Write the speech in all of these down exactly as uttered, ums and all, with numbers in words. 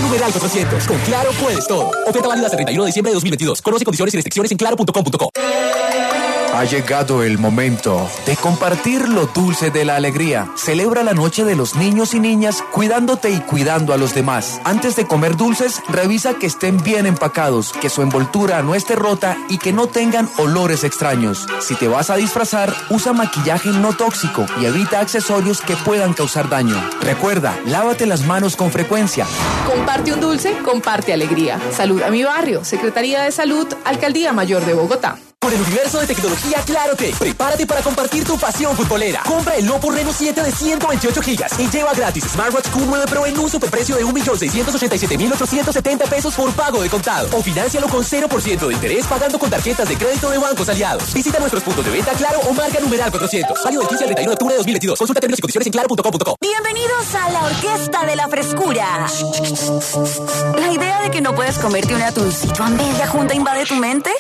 numeral cuatrocientos. Con Claro puedes todo. Oferta válida hasta el treinta y uno de diciembre de dos mil veintidós. Conoce condiciones y restricciones en claro punto com punto co. Ha llegado el momento de compartir lo dulce de la alegría. Celebra la noche de los niños y niñas cuidándote y cuidando a los demás. Antes de comer dulces, revisa que estén bien empacados, que su envoltura no esté rota y que no tengan olores extraños. Si te vas a disfrazar, usa maquillaje no tóxico y evita accesorios que puedan causar daño. Recuerda, lávate las manos con frecuencia. Comparte un dulce, comparte alegría. Salud a mi barrio. Secretaría de Salud, Alcaldía Mayor de Bogotá. Con el universo de tecnología Claro Tech, prepárate para compartir tu pasión futbolera. Compra el Oppo Reno siete de ciento veintiocho gigas y lleva gratis Smartwatch Q nueve Pro en un superprecio de un millón seiscientos ochenta y siete mil ochocientos setenta pesos por pago de contado. O financialo con cero por ciento de interés pagando con tarjetas de crédito de bancos aliados. Visita nuestros puntos de venta Claro o marca numeral cuatrocientos. Válido del quince al treinta y uno de octubre de dos mil veintidós. Consulta términos y condiciones en claro punto com punto co. Bienvenidos a la Orquesta de la Frescura. ¿La idea de que no puedes comerte un atuncito a media junta invade tu mente?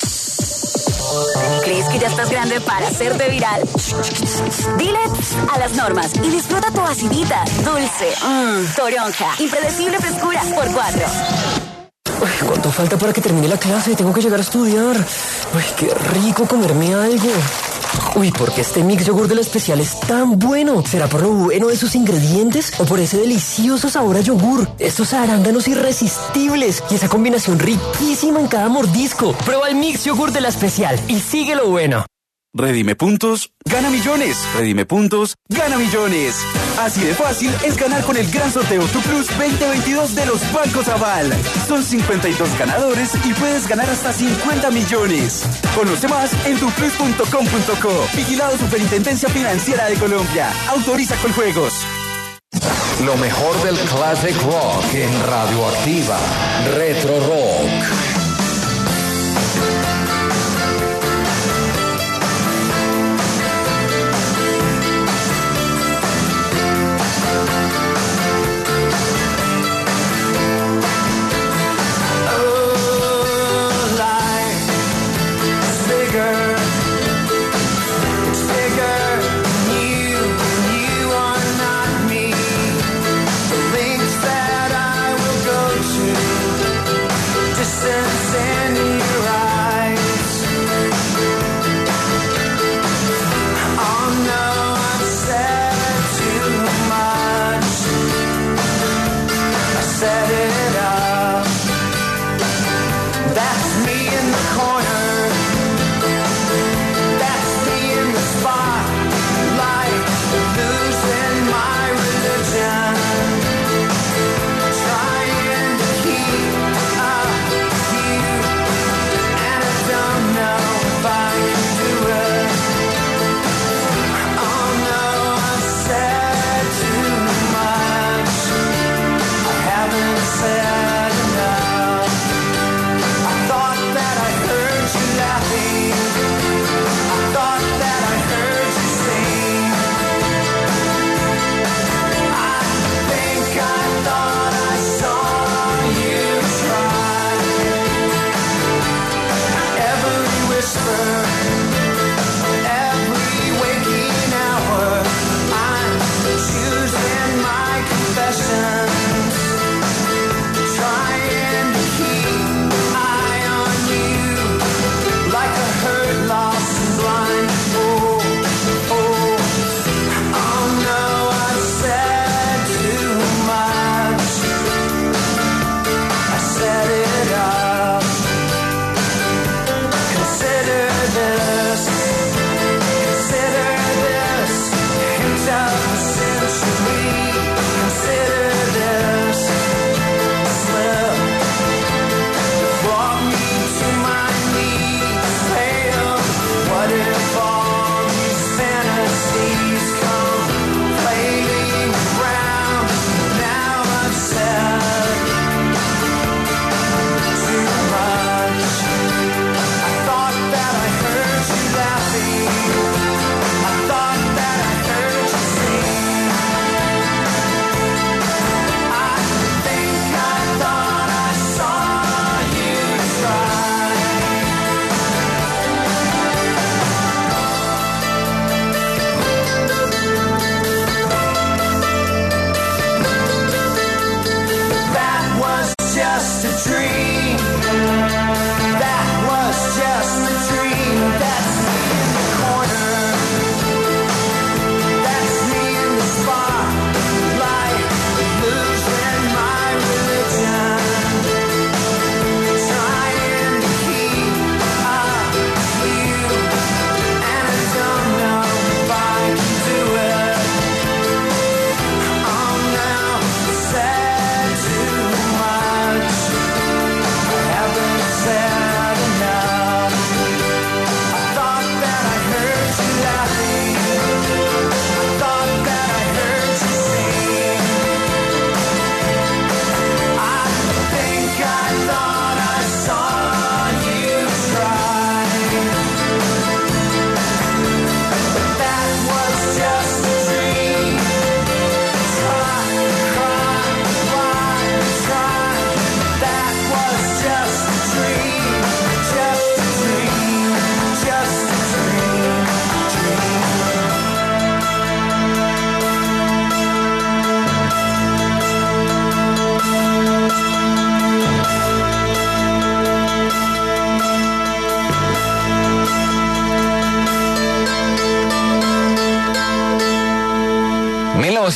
¿Crees que ya estás grande para hacerte viral? Dile a las normas y disfruta tu acidita, dulce, mmm, toronja, impredecible frescura por cuatro. Ay, ¿cuánto falta para que termine la clase? Tengo que llegar a estudiar. Ay, qué rico comerme algo. Uy, ¿por qué este mix yogur de la especial es tan bueno? ¿Será por lo bueno de sus ingredientes o por ese delicioso sabor a yogur? Estos arándanos irresistibles y esa combinación riquísima en cada mordisco. Prueba el mix yogur de la especial y sigue lo bueno. Redime puntos, gana millones. Redime puntos, gana millones. Así de fácil es ganar con el gran sorteo Tu Plus veinte veintidós de los Bancos Aval. Son cincuenta y dos ganadores y puedes ganar hasta cincuenta millones. Conoce más en tu plus punto com punto co. Vigilado Superintendencia Financiera de Colombia. Autoriza con juegos. Lo mejor del classic rock en Radioactiva. Retro Rock. Distance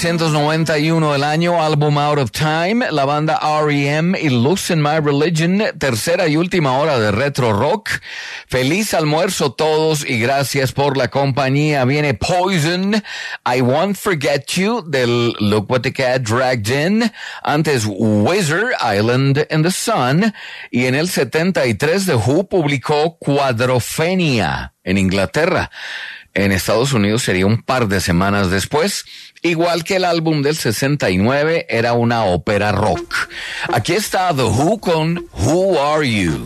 novecientos noventa y uno el año, álbum Out of Time, la banda R E M y Losing My Religion, tercera y última hora de retro rock. Feliz almuerzo todos y gracias por la compañía. Viene Poison, I Won't Forget You del Look What the Cat Dragged In, antes Wizard, Island in the Sun, y en el setenta y tres The Who publicó Quadrophenia en Inglaterra. En Estados Unidos sería un par de semanas después, igual que el álbum del sesenta y nueve era una ópera rock. Aquí está The Who con Who Are You?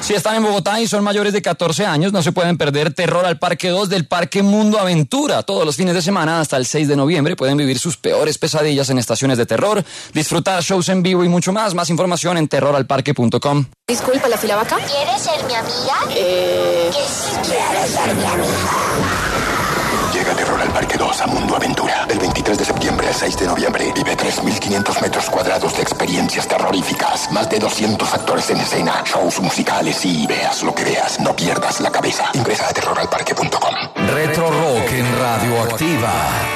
Si están en Bogotá y son mayores de catorce años, no se pueden perder Terror al Parque dos del Parque Mundo Aventura. Todos los fines de semana hasta el seis de noviembre pueden vivir sus peores pesadillas en estaciones de terror, disfrutar shows en vivo y mucho más. Más información en terror al parque punto com. Disculpa, ¿la fila va acá? ¿Quieres ser mi amiga? Eh... Que si quieres ser mi amiga. Llega Terror al Parque dos a Mundo Aventura. Del veintitrés de septiembre al seis de noviembre. Vive tres mil quinientos metros cuadrados de experiencias terroríficas. Más de doscientos actores en escena. Shows musicales y veas lo que veas. No pierdas la cabeza. Ingresa a terror al parque punto com. Retro Rock en Radioactiva.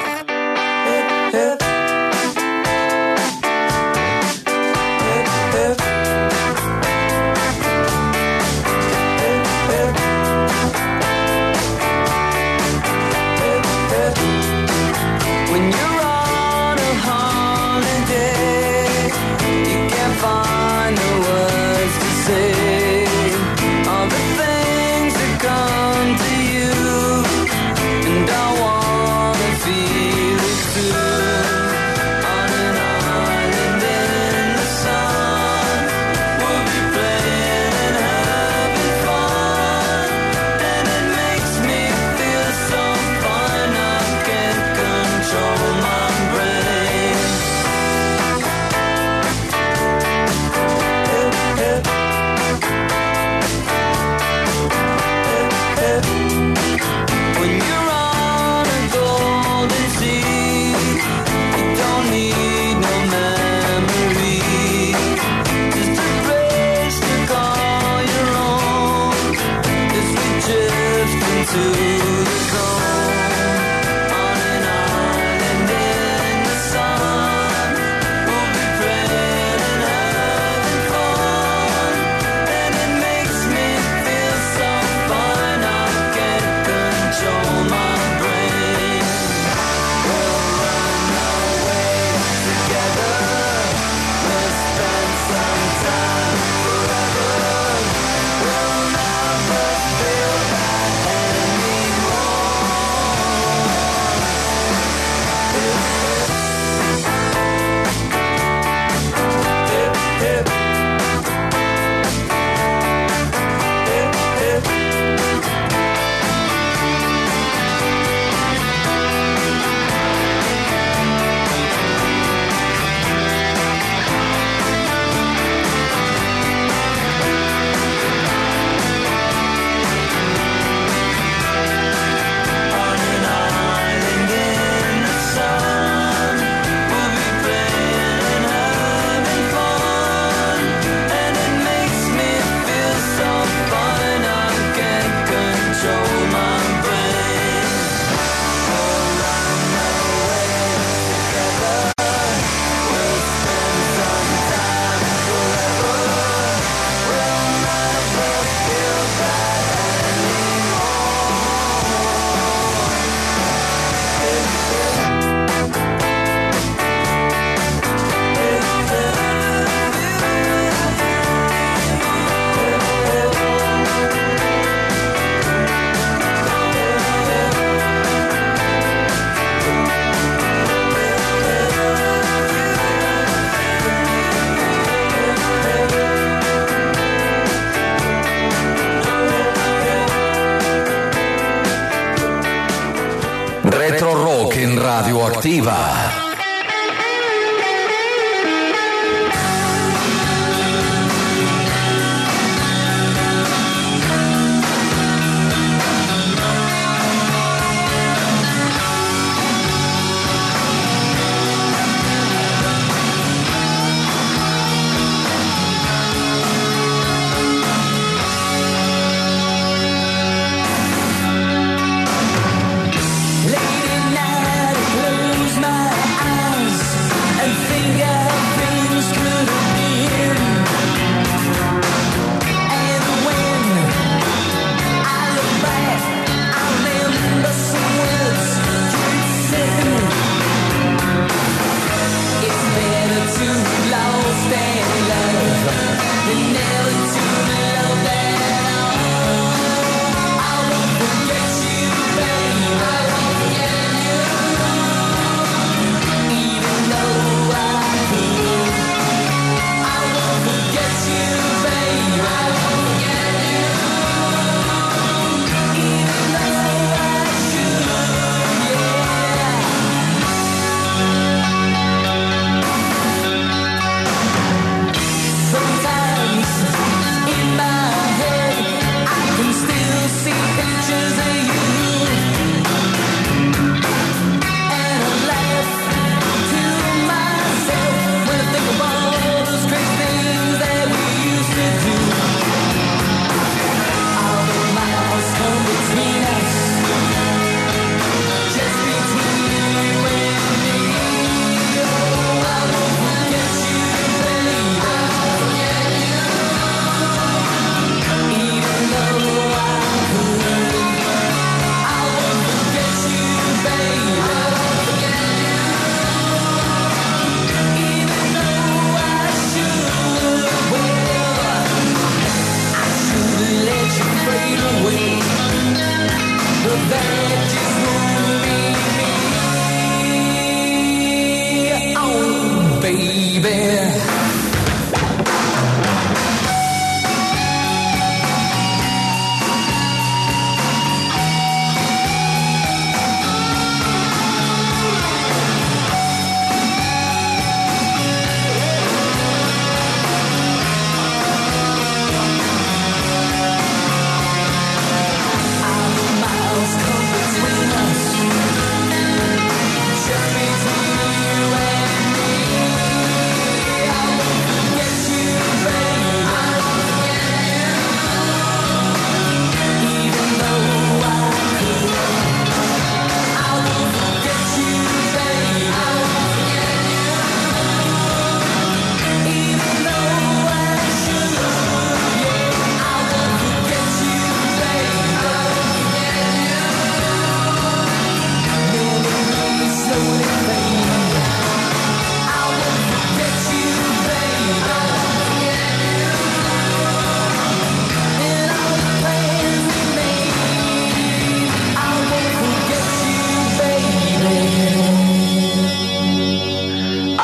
When you're on a holiday, you can't find the words to say all the things that come to you, and I wanna feel it too. On an island in the sun, we'll be playing and having fun, and it makes me feel so fine I can't control my brain. When you're on a golden sea, you don't need no memory, just a place to call your own as we drift into the zone. On an island in the sun, we'll be praying and having fun, and it makes me feel so fine I can't control my brain. We'll run away together, we'll spend some time forever, we'll never feel bad anymore. Hip, hip. Hip, hip. On an island in the sun, we'll be playing and having fun, and it makes me feel so fine I can't control my brain. We'll run away together, we'll spend some time forever, we'll never feel bad anymore. Retro Rock en Radioactiva. Late at night, I close my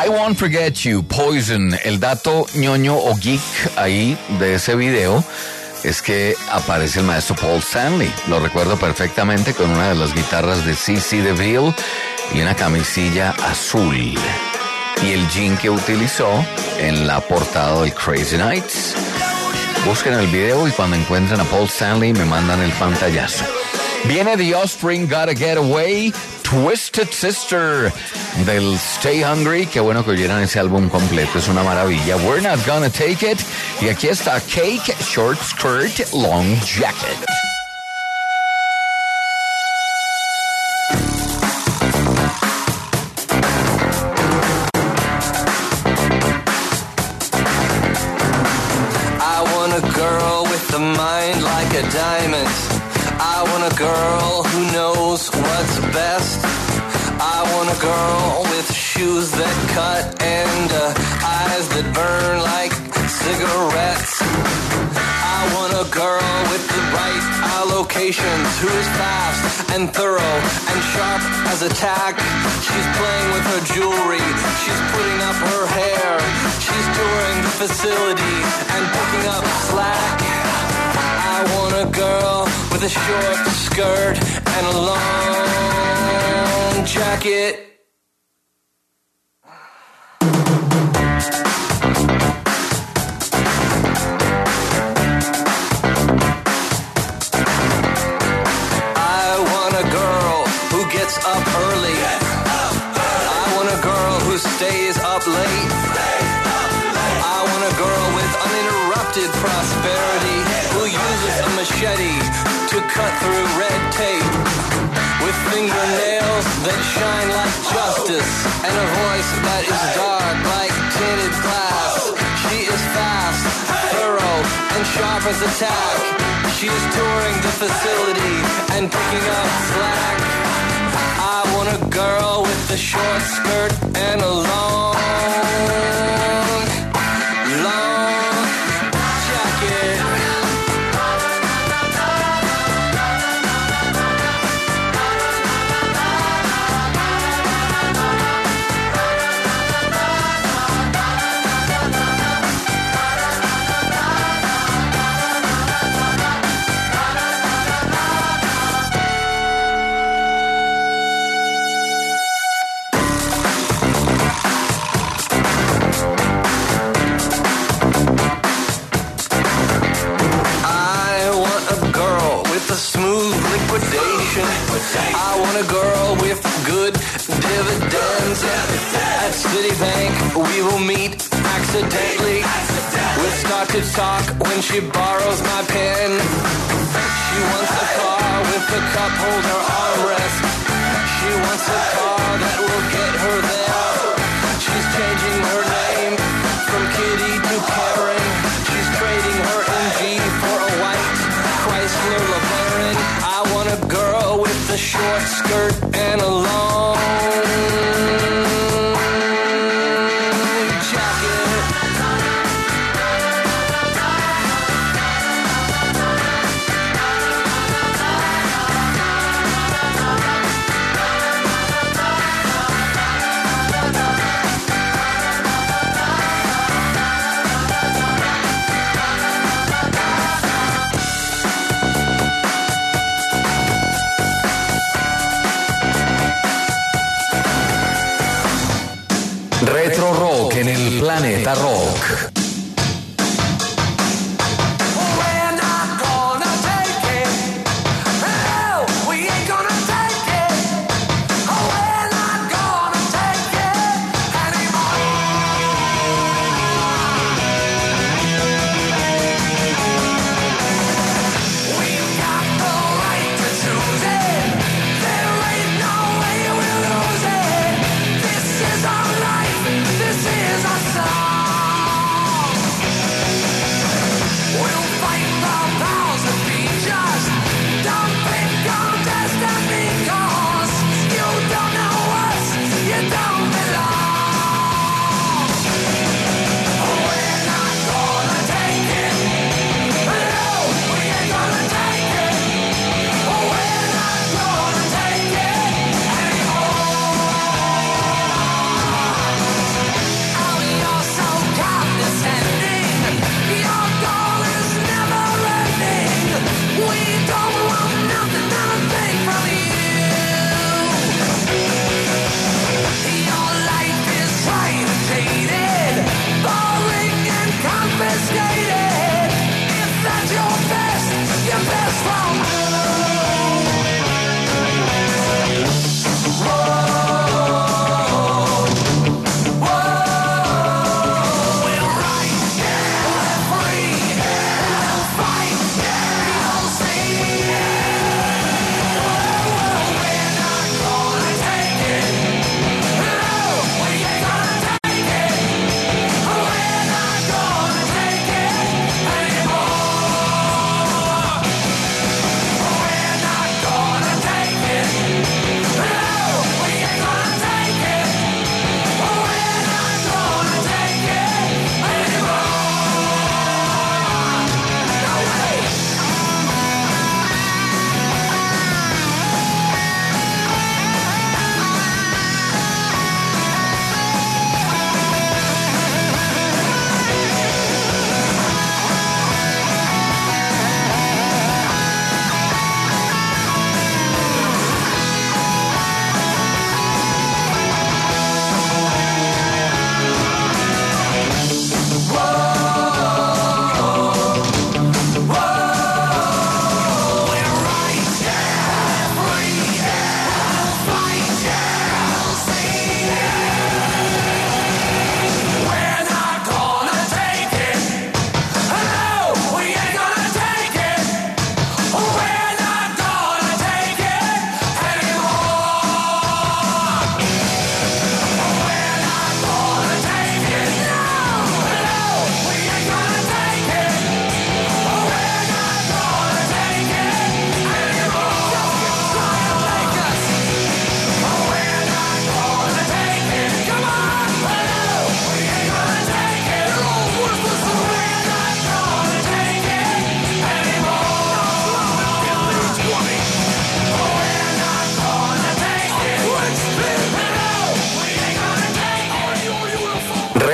Won't Forget You, Poison. El dato ñoño o geek ahí de ese video es que aparece el maestro Paul Stanley. Lo recuerdo perfectamente con una de las guitarras de C C DeVille y una camisilla azul. Y el jean que utilizó en la portada del Crazy Nights. Busquen el video y cuando encuentren a Paul Stanley me mandan el pantallazo. Viene The Offspring, Gotta Get Away, Twisted Sister del Stay Hungry. Qué bueno que oyeran ese álbum completo, es una maravilla. We're Not Gonna Take It. Y aquí está Cake, Short Skirt, Long Jacket. I want a girl with a mind like a diamond. I want a girl who knows what's best. I want a girl with shoes that cut and uh, eyes that burn like cigarettes. I want a girl with the right allocations, who is fast and thorough and sharp as a tack. She's playing with her jewelry, she's putting up her hair, she's touring the facility and picking up slack. I want a girl with a short skirt and a long jacket. I want a girl who gets up early. I want a girl who stays up late. I want a girl with uninterrupted prosperity, who uses a machete to cut through red tape, with fingernails that shine like justice and a voice that is dark like tinted glass. She is fast, thorough, and sharp as a tack. She is touring the facility and picking up slack. I want a girl with a short skirt and a long, long jacket. I want a girl with good dividends. At Citibank, we will meet accidentally. We'll start to talk when she borrows my pen. She wants a car with a cup holder armrest. She wants a car that will get her there. She's changing her name from Kitty to Karen. She's trading her M G for a white Chrysler LeBaron. I want a girl with a short skirt and a long jacket. Retro Rock en el Planeta Rock. This is our life, this is our song.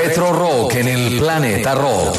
Retro Rock en el Planeta Rock.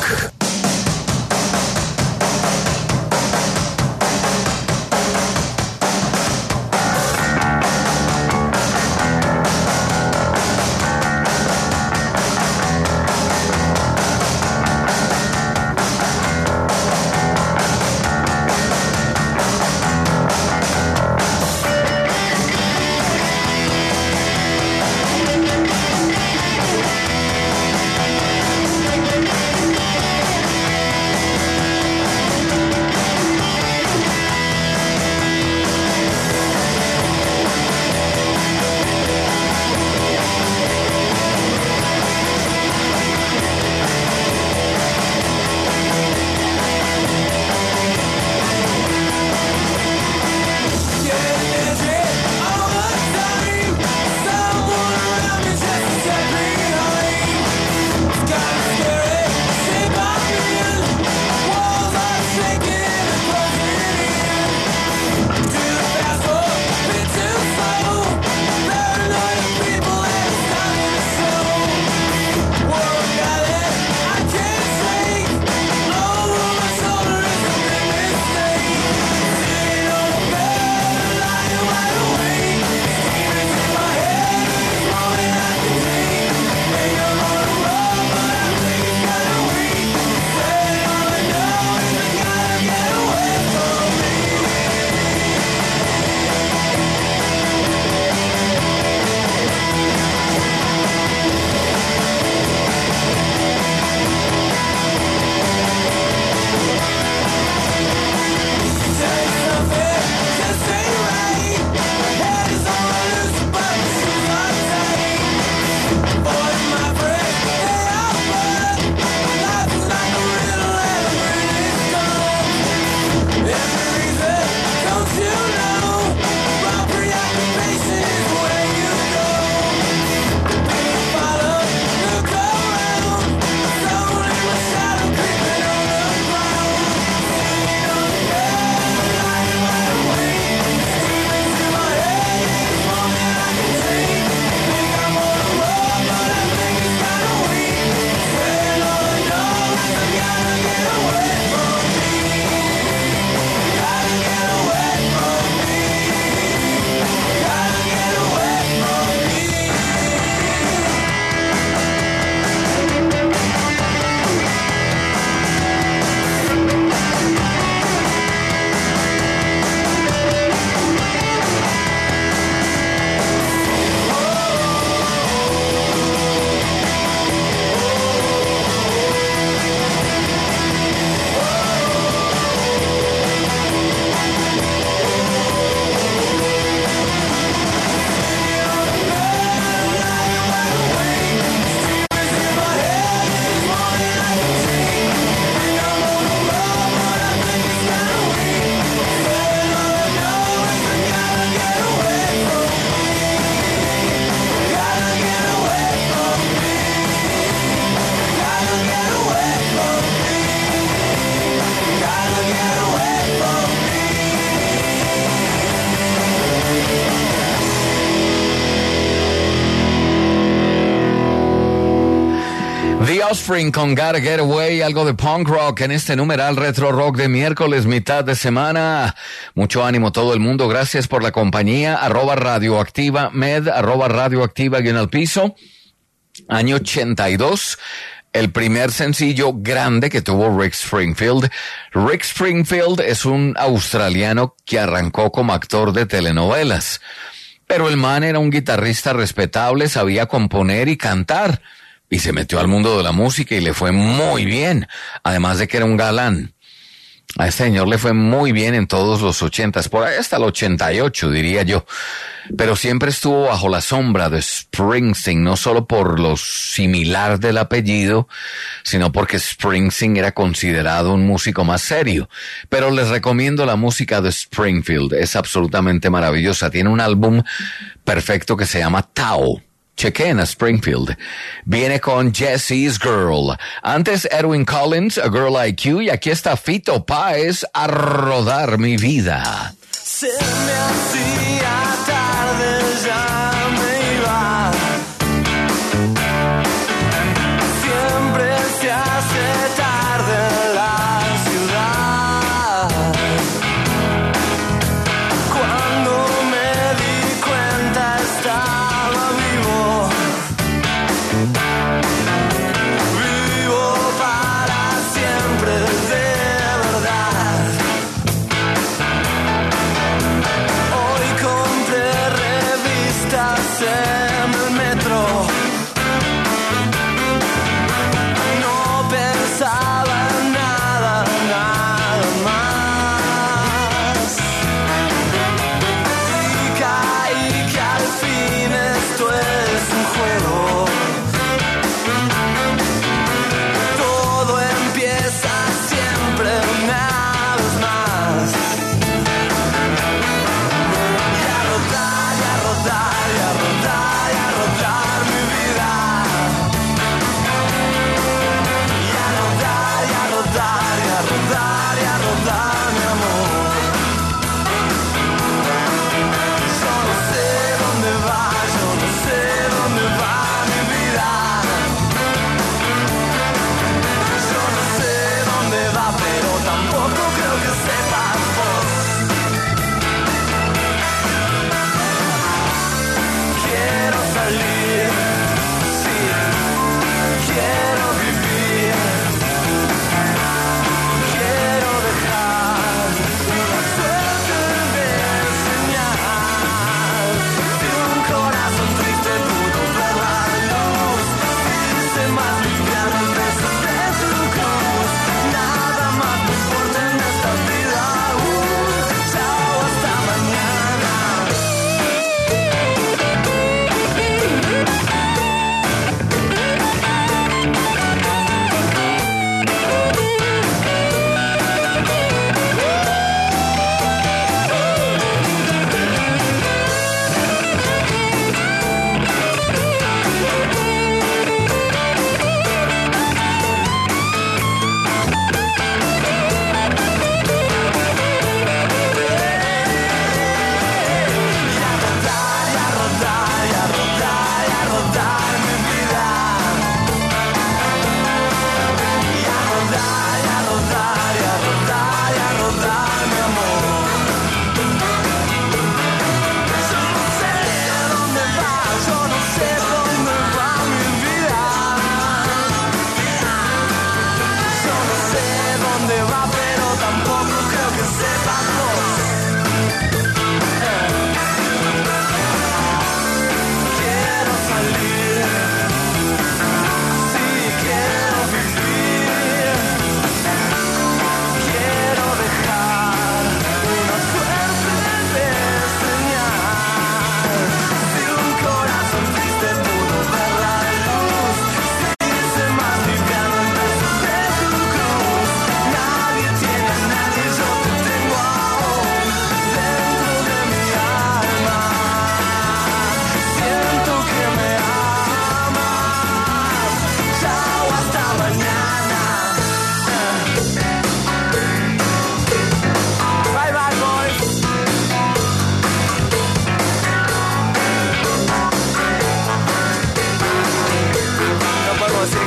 The Offspring con Gotta Get Away, algo de punk rock en este numeral Retro Rock de miércoles, mitad de semana. Mucho ánimo todo el mundo, gracias por la compañía. Arroba Radioactiva Med, arroba Radioactiva guión al piso. Año ochenta y dos. El primer sencillo grande que tuvo Rick Springfield. Rick Springfield es un australiano que arrancó como actor de telenovelas. Pero el man era un guitarrista respetable, sabía componer y cantar. Y se metió al mundo de la música y le fue muy bien. Además de que era un galán. A este señor le fue muy bien en todos los ochentas, por ahí hasta el ochenta y ocho diría yo. Pero siempre estuvo bajo la sombra de Springsteen, no solo por lo similar del apellido, sino porque Springsteen era considerado un músico más serio. Pero les recomiendo la música de Springfield, es absolutamente maravillosa. Tiene un álbum perfecto que se llama Tao. Chequen a Springfield. Viene con Jesse's Girl. Antes Edwin Collins, A Girl Like You. Y aquí está Fito Páez, A Rodar Mi Vida. Se me hacía tarde, ya me iba.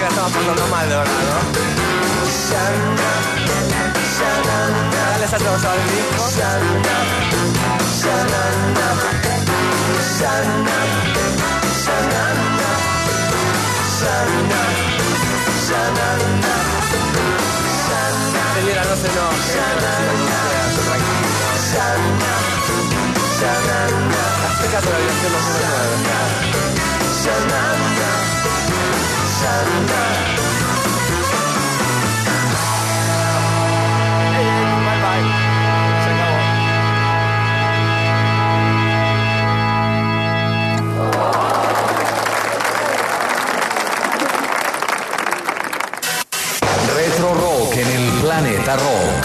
estaba pasando mal, de verdad, ¿no? Dale esa trozada al disco. Señora, no se enoje. Hazte caso de la dirección dos uno nueve. Bye bye. Se acabó. Retro Rock en el Planeta Rock.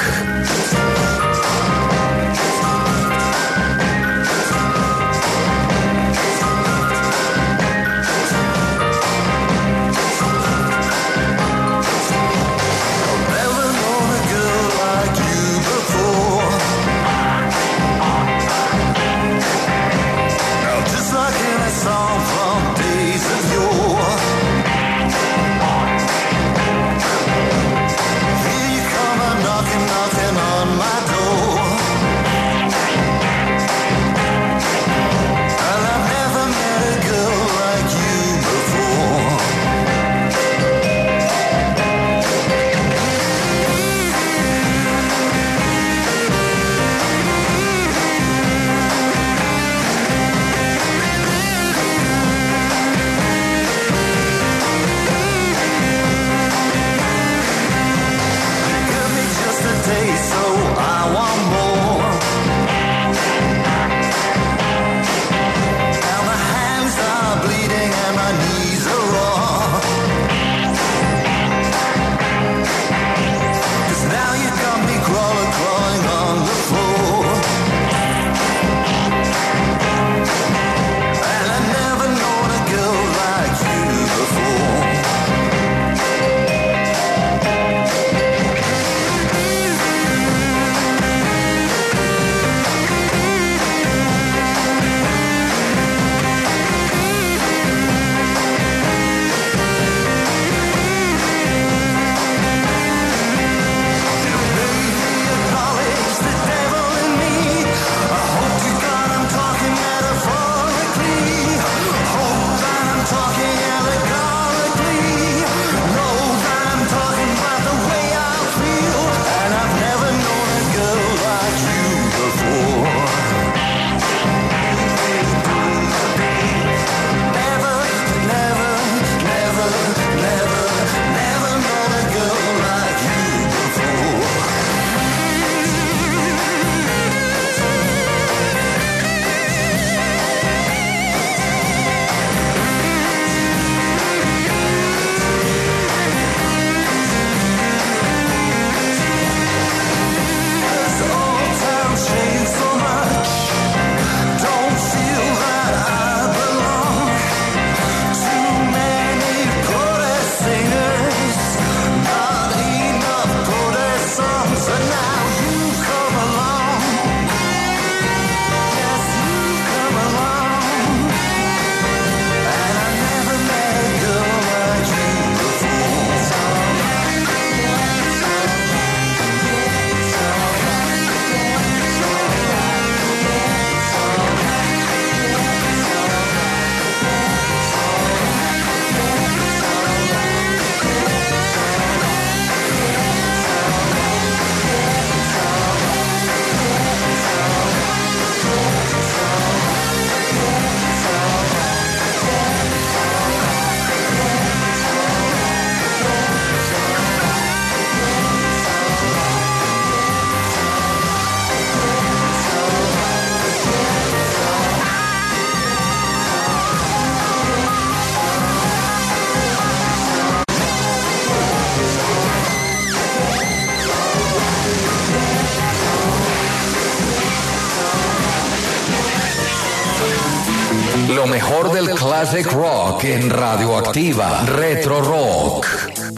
Lo mejor del classic rock en Radioactiva Retro Rock.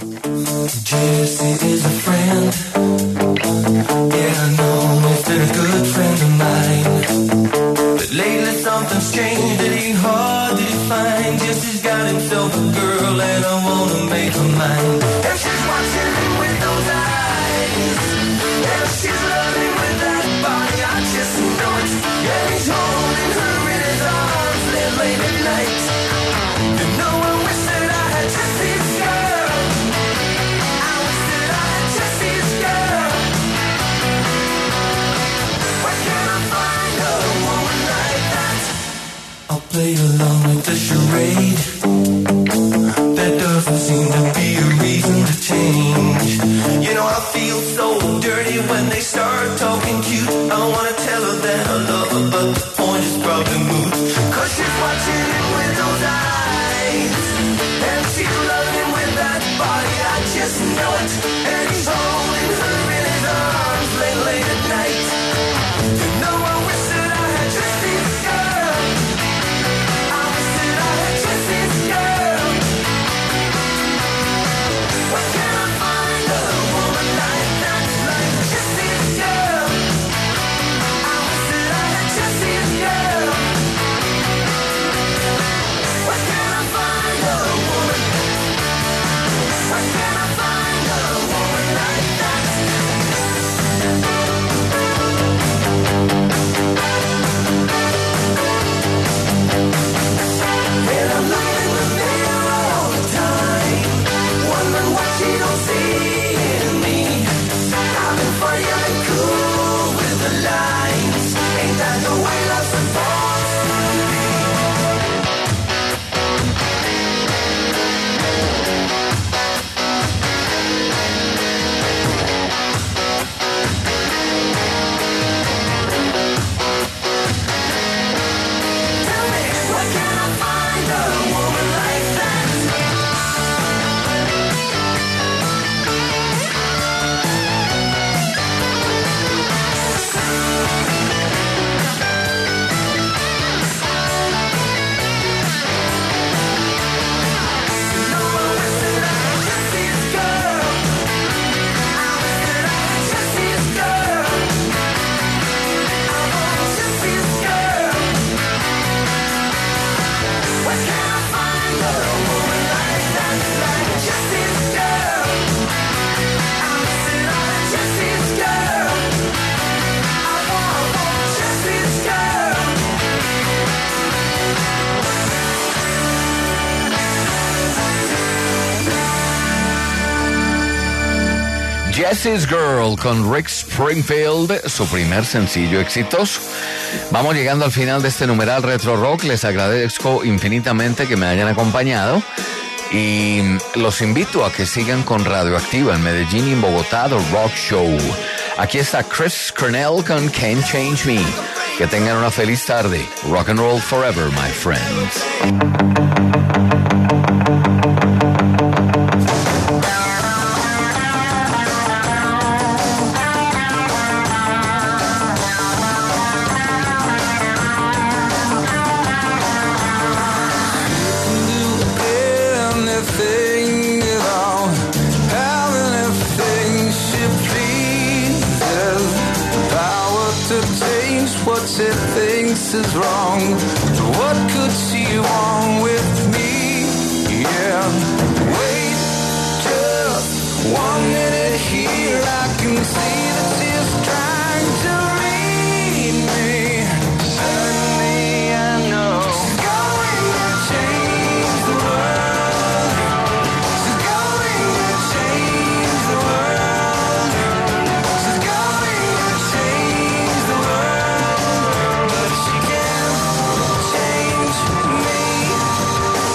Jesse is a friend. Yeah, I know he's been a good friend of mine. But lately something's changed that ain't hard to define. Jesse's got himself a girl and and I wanna make her mine. If she's watching me with those eyes, if she's loving with that body, I just know it. Yeah, he's holding her in his arms late, late at night. You know I wish that I had Jesse's girl. I wish that I had Jesse's girl. Where can I find a woman like that? I'll play along with the charade. There doesn't seem to be a reason to change. You know I feel so dirty when they start talking cute. I wanna tell her that I love her, but the point is probably moot. Cause she's watching him with those eyes, and she's loving with that body, I just know it. And he's holding her in his arms late, late at night. You know I wish that I had Jesse's girl. I wish that I had Jesse's girl. Where can I find a woman like that, like Jesse's girl? I wish that I had Jesse's girl. Where can I find a woman? Where can I find a woman like that? And I'm looking in the mirror all the time, wondering what she don't see in me. I've been funny, I've been cool with the lines. Ain't that the way love's supposed to be? Tell me, where can I find a woman like that? You know I wish that I had Jesse's girl. I wish that I had Jesse's girl. I want Jesse's girl. Where can I find a woman like that, like Jesse's girl? I wish that I had Jesse's girl. I want, want Jesse's girl. Jesse's Girl con Rick Springfield, su primer sencillo exitoso. Vamos llegando al final de este numeral Retro Rock. Les agradezco infinitamente que me hayan acompañado y los invito a que sigan con Radioactiva en Medellín y en Bogotá, The Rock Show. Aquí está Chris Cornell con Can't Change Me. Que tengan una feliz tarde. Rock and roll forever, my friends. Anything at all, have anything she pleases. Power to change what she thinks is wrong. What could she want with me? Yeah, wait just one minute here. I can see that she's trying to read me. Suddenly I know she's going to change the world. She's going to change the world. She's going to change the world. But she can't change me.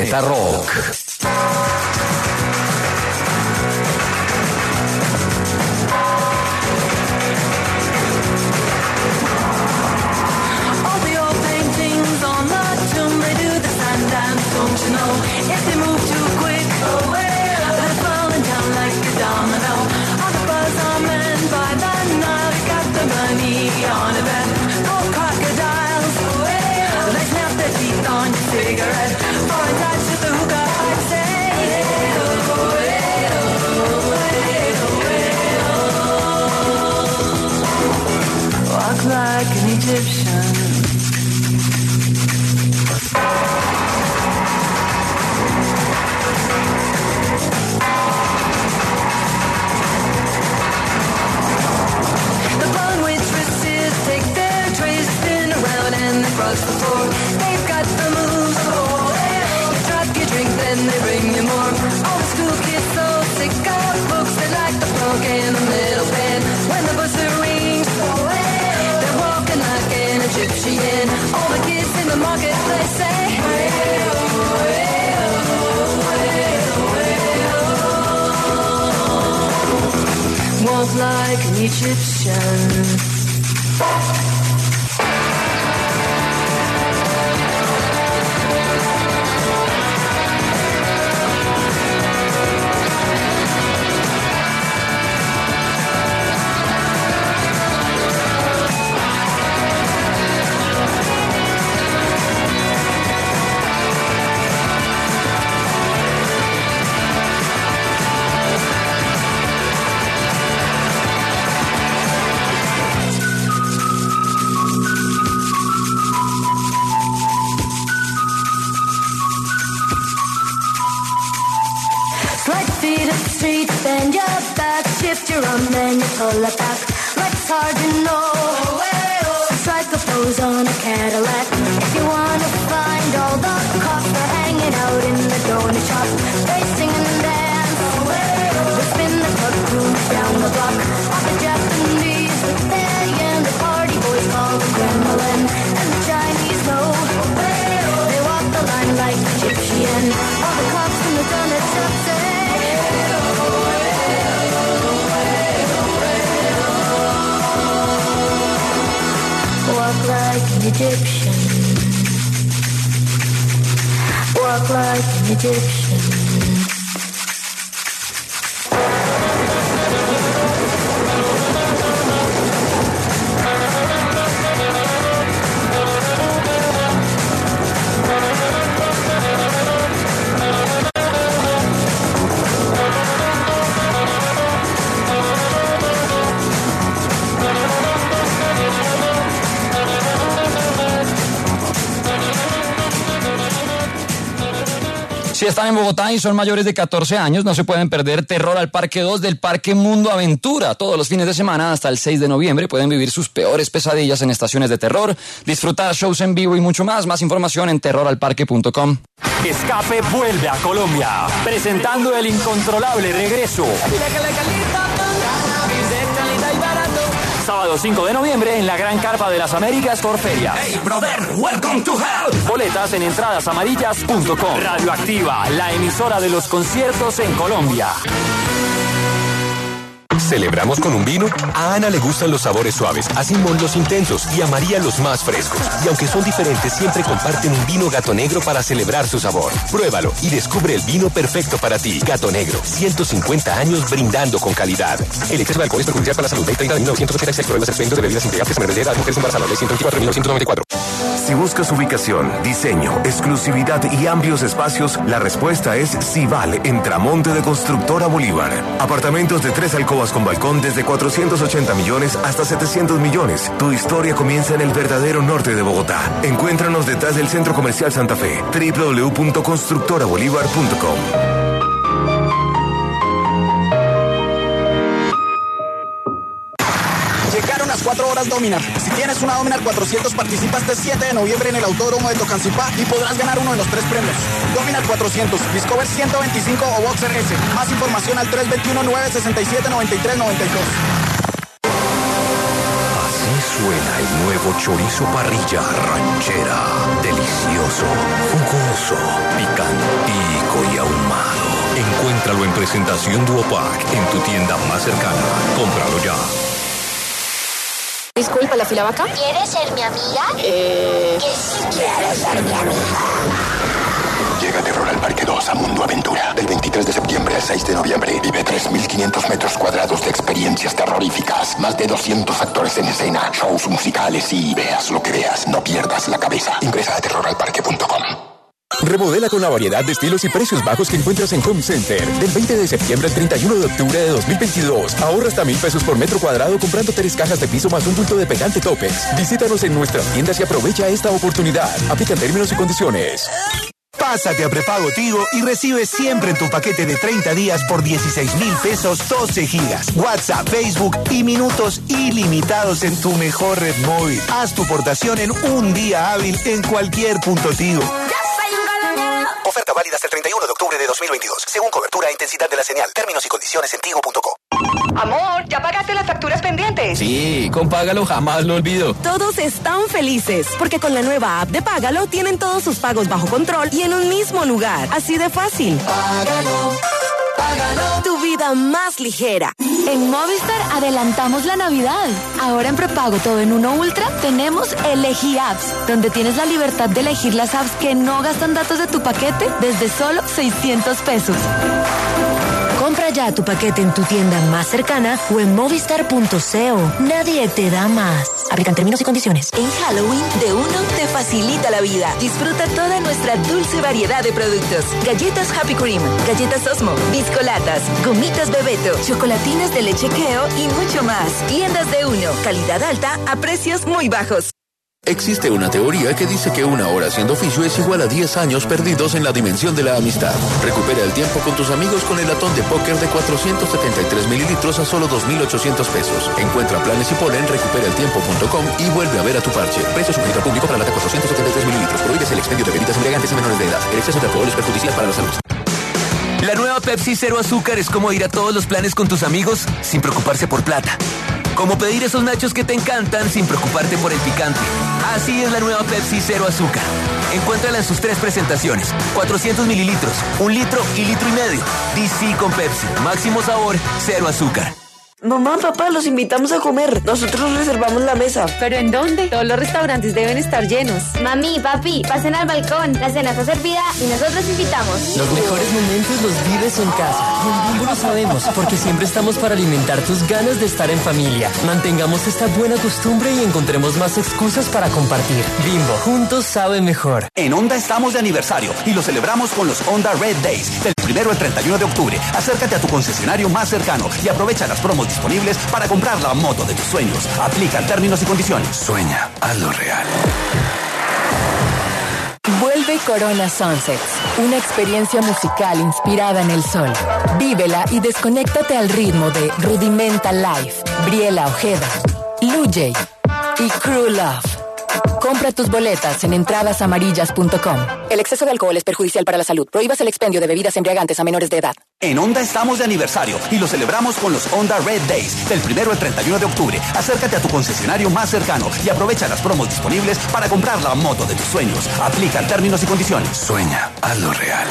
Planeta Rock. All the old paintings on the tomb, they do the sun dance, don't you know? If they move too quick, oh well, they're falling down like a domino. All the buzz are men by the Nile, got the money on a bet. Gold crocodiles, oh well, they snap their teeth on your cigarette. Foreign touch with the hookah, I say, oh, oh, oh, oh, oh. Walk like an Egyptian. Across the floor, they've got the moves, oh yeah. You drop your drink, then they bring you more. All the school kids so sick of books, they like the plug in the middle bed. When the buzzer rings, oh yeah, they're walking like an Egyptian. All the kids in the marketplace say, hey, oh, hey, oh, hey, oh, hey, oh. Walk like an Egyptian. Bend your back, shift your arm, then you pull it back. Like it's hard to know. So strike a pose on a Cadillac. If you wanna find all the cops are hanging out in the donut shop, they sing and dance. They spin the club tunes down the block. All the Japanese with their yen, the party boys call the Kremlin, and the Chinese know. They walk the line like Egyptian. All the cops in the donut shop say, walk like an Egyptian. Walk like an Egyptian. Si están en Bogotá y son mayores de catorce años, no se pueden perder Terror al Parque dos del Parque Mundo Aventura. Todos los fines de semana hasta el seis de noviembre pueden vivir sus peores pesadillas en estaciones de terror, disfrutar shows en vivo y mucho más. Más información en terror al parque punto com. Escape vuelve a Colombia, presentando el incontrolable regreso. Sábado cinco de noviembre en la Gran Carpa de las Américas Corferia. Hey brother, welcome to hell. Boletas en entradas amarillas punto com. Radioactiva, la emisora de los conciertos en Colombia. ¿Celebramos con un vino? A Ana le gustan los sabores suaves, a Simón los intensos y a María los más frescos. Y aunque son diferentes, siempre comparten un vino Gato Negro para celebrar su sabor. Pruébalo y descubre el vino perfecto para ti. Gato Negro, ciento cincuenta años brindando con calidad. El exceso de alcohol es perjudicial para la salud. Ley treinta de mil novecientos ochenta y seis. Prohíbe los expendios de bebidas embriagantes a menores de edad, mujeres embarazadas. Ley ciento veinticuatro de mil novecientos noventa y cuatro. Si buscas ubicación, diseño, exclusividad y amplios espacios, la respuesta es Cival en Tramonte de Constructora Bolívar. Apartamentos de tres alcobas con balcón desde cuatrocientos ochenta millones hasta setecientos millones. Tu historia comienza en el verdadero norte de Bogotá. Encuéntranos detrás del Centro Comercial Santa Fe. doble u doble u doble u punto constructora bolívar punto com. Llegaron las cuatro horas Dominar. Si tienes una Dominar cuatrocientos, participa este siete de noviembre en el Autódromo de Tocancipá y podrás ganar uno de los tres premios. Dominar cuatrocientos, Discover ciento veinticinco o Boxer S. Más información al tres dos uno, nueve seis siete, nueve tres nueve dos. Así Suena el nuevo chorizo parrilla ranchera. Delicioso, jugoso, picantico y ahumado. Encuéntralo en presentación Duopac en tu tienda más cercana. Cómpralo ya. Disculpa, ¿la fila va acá? ¿Quieres ser mi amiga? Eh... Que si quieres ser mi amiga. Llega Terror al Parque dos a Mundo Aventura. Del veintitrés de septiembre al seis de noviembre. Vive tres mil quinientos metros cuadrados de experiencias terroríficas. Más de doscientos actores en escena. Shows musicales y veas lo que veas. No pierdas la cabeza. Ingresa a terror al parque punto com. Remodela con la variedad de estilos y precios bajos que encuentras en Home Center. Del veinte de septiembre al treinta y uno de octubre de dos mil veintidós. Ahorra hasta mil pesos por metro cuadrado comprando tres cajas de piso más un bulto de pegante Topex. Visítanos en nuestras tiendas y aprovecha esta oportunidad. Aplican términos y condiciones. Pásate a prepago Tigo y recibe siempre en tu paquete de treinta días por dieciséis mil pesos doce gigas, WhatsApp, Facebook y minutos ilimitados en tu mejor red móvil. Haz tu portación en un día hábil en cualquier punto Tigo. Oferta válida hasta el treinta y uno de octubre de dos mil veintidós. Según cobertura e intensidad de la señal. Términos y condiciones en tigo punto com. Amor, ¿ya pagaste las facturas pendientes? Sí, con Págalo jamás lo olvido. Todos están felices porque con la nueva app de Págalo tienen todos sus pagos bajo control y en un mismo lugar. Así de fácil. Págalo, págalo. Tu vida más ligera. En Movistar adelantamos la Navidad. Ahora en prepago todo en uno Ultra tenemos Elegí Apps, donde tienes la libertad de elegir las apps que no gastan datos de tu paquete desde solo seiscientos pesos. Compra ya tu paquete en tu tienda más cercana o en movistar punto co. Nadie te da más. Aplican términos y condiciones. En Halloween, de uno te facilita la vida. Disfruta toda nuestra dulce variedad de productos. Galletas Happy Cream, galletas Osmo, biscolatas, gomitas Bebeto, chocolatinas de leche Keo y mucho más. Tiendas de uno, calidad alta a precios muy bajos. Existe una teoría que dice que una hora haciendo oficio es igual a diez años perdidos en la dimensión de la amistad. Recupera el tiempo con tus amigos con el latón de póker de cuatrocientos setenta y tres mililitros a solo dos mil ochocientos pesos. Encuentra planes y ponle en recupera el tiempo punto com y vuelve a ver a tu parche. Precio sujeto al público para lata cuatrocientos setenta y tres mililitros. Prohíbes el expendio de bebidas embriagantes a menores de edad. El exceso de alcohol es perjudicial para la salud. La nueva Pepsi Cero Azúcar es como ir a todos los planes con tus amigos sin preocuparse por plata. Como pedir esos nachos que te encantan sin preocuparte por el picante. Así es la nueva Pepsi Cero Azúcar. Encuéntrala en sus tres presentaciones. cuatrocientos mililitros, un litro y litro y medio. D C con Pepsi. Máximo sabor, cero azúcar. Mamá, papá, los invitamos a comer. Nosotros reservamos la mesa. ¿Pero en dónde? Todos los restaurantes deben estar llenos. Mami, papi, pasen al balcón. La cena está servida y nosotros invitamos. Los mejores momentos los vives en casa. Y en Bimbo lo sabemos, porque siempre estamos para alimentar tus ganas de estar en familia. Mantengamos esta buena costumbre y encontremos más excusas para compartir. Bimbo, juntos sabe mejor. En Honda estamos de aniversario y lo celebramos con los Honda Red Days. Del primero al treinta y uno de octubre. Acércate a tu concesionario más cercano y aprovecha las promos disponibles para comprar la moto de tus sueños. Aplican términos y condiciones. Sueña, hazlo real. Vuelve Corona Sunsets, una experiencia musical inspirada en el sol. Vívela y desconéctate al ritmo de Rudimental Life, Briela Ojeda, Lujay y Crew Love. Compra tus boletas en entradas amarillas punto com. El exceso de alcohol es perjudicial para la salud. Prohíbas el expendio de bebidas embriagantes a menores de edad. En Honda estamos de aniversario y lo celebramos con los Honda Red Days. Del primero al treinta y uno de octubre. Acércate a tu concesionario más cercano y aprovecha las promos disponibles para comprar la moto de tus sueños. Aplican términos y condiciones. Sueña, hazlo real.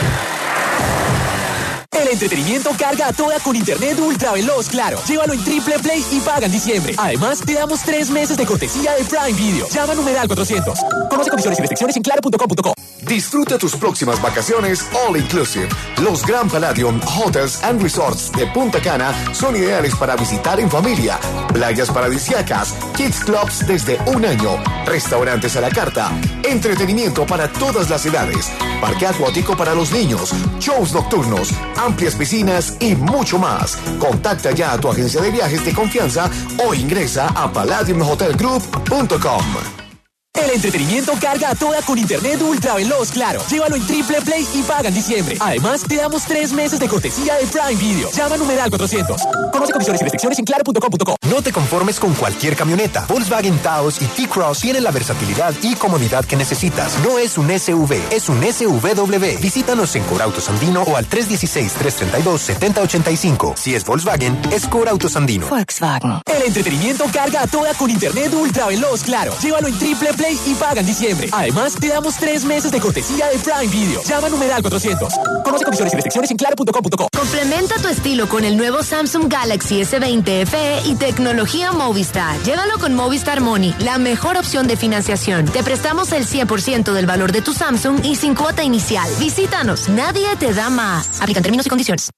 El entretenimiento carga a toda con internet ultra veloz Claro. Llévalo en Triple Play y paga en diciembre. Además, te damos tres meses de cortesía de Prime Video. Llama numeral cuatrocientos. Conoce condiciones y restricciones en claro punto com punto co. Disfruta tus próximas vacaciones all inclusive. Los Grand Palladium Hotels and Resorts de Punta Cana son ideales para visitar en familia. Playas paradisíacas, kids clubs desde un año, restaurantes a la carta, entretenimiento para todas las edades, parque acuático para los niños, shows nocturnos, amplias piscinas y mucho más. Contacta ya a tu agencia de viajes de confianza o ingresa a palladium hotel group punto com. El entretenimiento carga a toda con internet ultra veloz Claro. Llévalo en Triple Play y paga en diciembre. Además, te damos tres meses de cortesía de Prime Video. Llama numeral cuatrocientos. Conoce condiciones y restricciones en claro punto com punto co. No te conformes con cualquier camioneta. Volkswagen Taos y T-Cross tienen la versatilidad y comodidad que necesitas. No es un S U V, es un S U V W. Visítanos en Corautos Andino o al tres uno seis, tres tres dos, siete cero ocho cinco. Si es Volkswagen, es Corautos Andino. Volkswagen. El entretenimiento carga a toda con internet ultra veloz Claro. Llévalo en Triple Play y paga en diciembre. Además, te damos tres meses de cortesía de Prime Video. Llama numeral cuatrocientos. Conoce condiciones y restricciones en claro punto com punto co. Complementa tu estilo con el nuevo Samsung Galaxy S veinte F E y tecnología Movistar. Llévalo con Movistar Money, la mejor opción de financiación. Te prestamos el cien por ciento del valor de tu Samsung y sin cuota inicial. Visítanos, nadie te da más. Aplican términos y condiciones.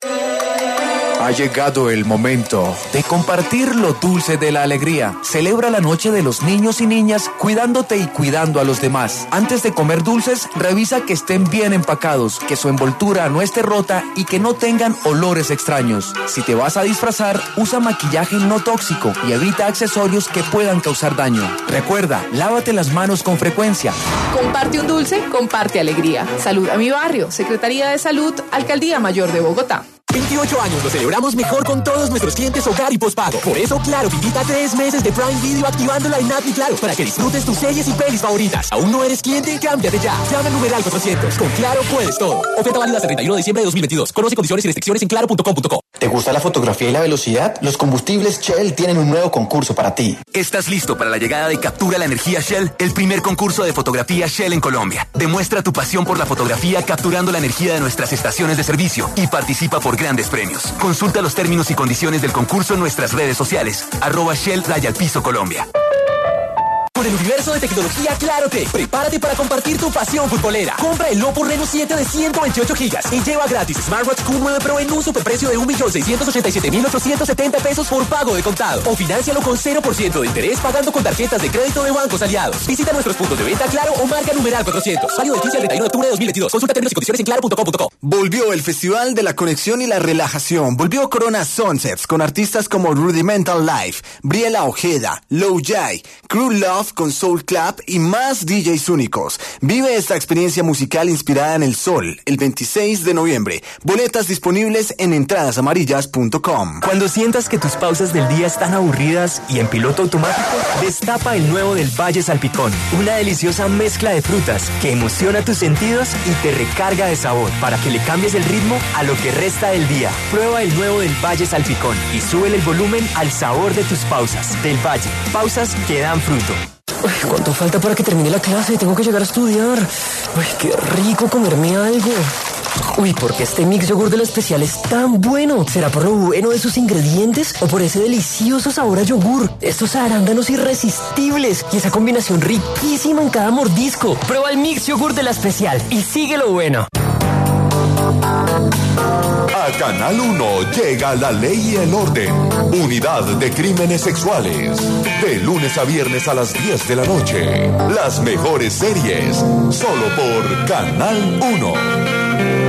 Ha llegado el momento de compartir lo dulce de la alegría. Celebra la noche de los niños y niñas cuidándote y cuidando a los demás. Antes de comer dulces, revisa que estén bien empacados, que su envoltura no esté rota y que no tengan olores extraños. Si te vas a disfrazar, usa maquillaje no tóxico y evita accesorios que puedan causar daño. Recuerda, lávate las manos con frecuencia. Comparte un dulce, comparte alegría. Salud a mi barrio. Secretaría de Salud, Alcaldía Mayor de Bogotá. veintiocho años lo celebramos mejor con todos nuestros clientes hogar y postpago. Por eso, Claro te invita a tres meses de Prime Video activándola en App y Claro para que disfrutes tus series y pelis favoritas. ¿Aún no eres cliente? Cámbiate ya. Llama al numeral cuatrocientos. Con Claro puedes todo. Oferta válida hasta el treinta y uno de diciembre de dos mil veintidós. Conoce condiciones y restricciones en claro punto com punto co. ¿Te gusta la fotografía y la velocidad? Los combustibles Shell tienen un nuevo concurso para ti. ¿Estás listo para la llegada de Captura la Energía Shell? El primer concurso de fotografía Shell en Colombia. Demuestra tu pasión por la fotografía capturando la energía de nuestras estaciones de servicio y participa por grandes premios. Consulta los términos y condiciones del concurso en nuestras redes sociales. Arroba Shell Raya al Piso Colombia. Con el universo de tecnología Claro T, prepárate para compartir tu pasión futbolera. Compra el Oppo Reno siete de ciento veintiocho gigas y lleva gratis Smartwatch Q nueve Pro en un superprecio de un millón seiscientos ochenta y siete mil ochocientos setenta pesos por pago de contado. O financialo con cero por ciento de interés pagando con tarjetas de crédito de bancos aliados. Visita nuestros puntos de venta Claro o marca numeral cuatrocientos. Válido del quince al treinta y uno de octubre de dos mil veintidós. Consulta términos y condiciones en claro punto com punto co. Volvió el Festival de la Conexión y la Relajación. Volvió Corona Sunsets con artistas como Rudimental Life, Briela Ojeda, Low Jai, Crew Love con Soul Club y más D Js únicos. Vive esta experiencia musical inspirada en el sol el veintiséis de noviembre. Boletas disponibles en entradas amarillas punto com. Cuando sientas que tus pausas del día están aburridas y en piloto automático, destapa el nuevo del Valle Salpicón. Una deliciosa mezcla de frutas que emociona tus sentidos y te recarga de sabor para que le cambies el ritmo a lo que resta del día. Prueba el nuevo del Valle Salpicón y súbele el volumen al sabor de tus pausas. Del Valle, pausas que dan fruto. Uy, ¿cuánto falta para que termine la clase? Tengo que llegar a estudiar. Uy, qué rico comerme algo. Uy, ¿por qué este mix yogur de la especial es tan bueno? ¿Será por lo bueno de sus ingredientes o por ese delicioso sabor a yogur? Estos arándanos irresistibles y esa combinación riquísima en cada mordisco. Prueba el mix yogur de la especial y sigue lo bueno. A Canal uno llega La Ley y el Orden, Unidad de Crímenes Sexuales. De lunes a viernes a las diez de la noche. Las mejores series, solo por Canal uno.